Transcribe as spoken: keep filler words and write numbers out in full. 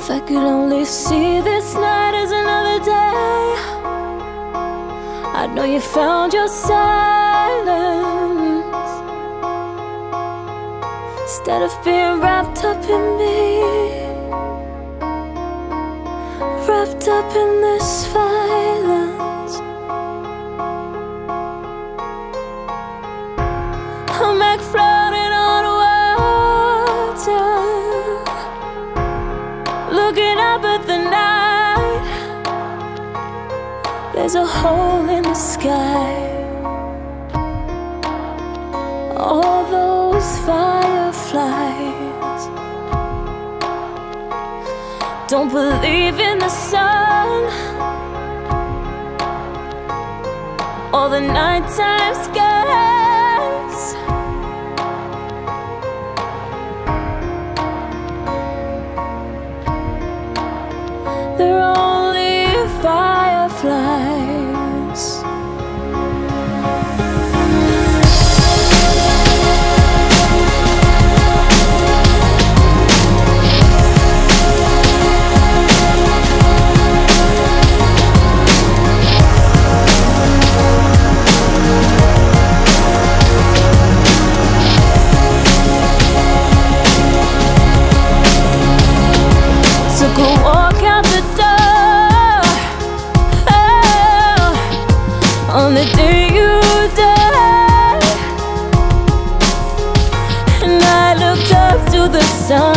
If I could only see this night as another day, I'd know you found your silence instead of being wrapped up in me, wrapped up in this violence. I'm like floating on water, looking up at the night. There's a hole in the sky. All those fireflies don't believe in the sun or the nighttime skies. They're only fireflies. Took a walk out the door, oh, on the day you died, and I looked up to the sun.